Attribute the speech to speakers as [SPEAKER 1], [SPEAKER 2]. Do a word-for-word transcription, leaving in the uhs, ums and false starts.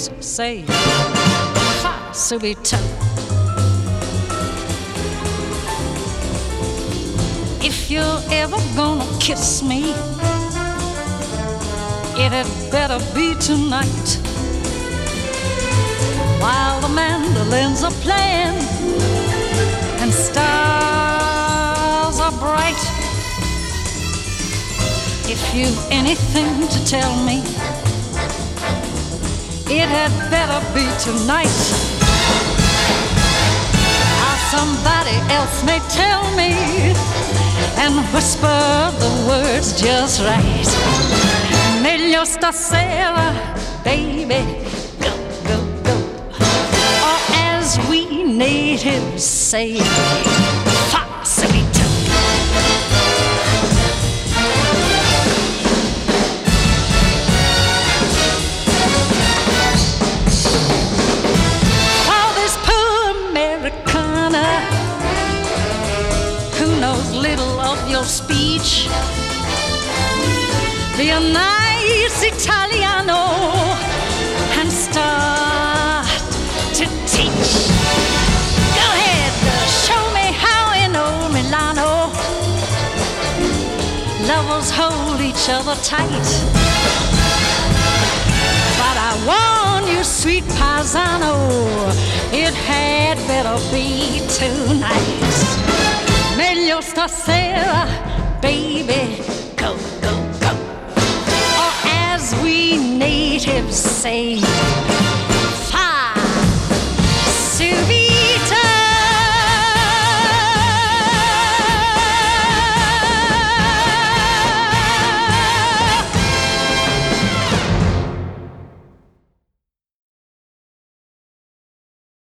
[SPEAKER 1] natives say, fa subito. If you're ever gonna kiss me, it had better be tonight, while the mandolins are playing and stars are bright. If you've anything to tell me, it had better be tonight, or somebody else may tell me and whisper the words just right. Meglio stasera, baby, go, go, go. Or as we natives say, fa subito. Oh, this poor Americana who knows little of your speech, be a nice Italiano and start to teach. Go ahead, show me how in old Milano lovers hold each other tight. But I warn you, sweet paisano, it had better be tonight. Meglio stasera, baby, go, go, go. Or as we natives say,